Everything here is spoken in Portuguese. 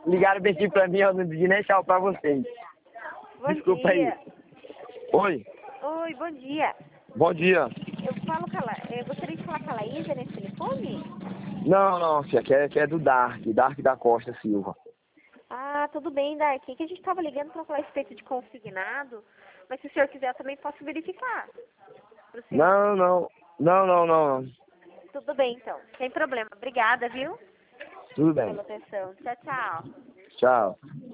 ligaram bem aqui pra mim, eu não pedi nem tchau pra vocês. Bom Desculpa dia. aí. Oi, Oi, bom dia. bom dia. Eu falo com eu gostaria de falar com a Laísa nesse telefone? Não, filha, que é do Dark da Costa Silva. Ah, tudo bem, Dark. Que a gente estava ligando para falar a respeito de consignado, mas se o senhor quiser eu também posso verificar. Pro senhor. Não. Tudo bem, então. Sem problema. Obrigada, viu? Tudo bem. Pela atenção. Tchau, tchau. Tchau.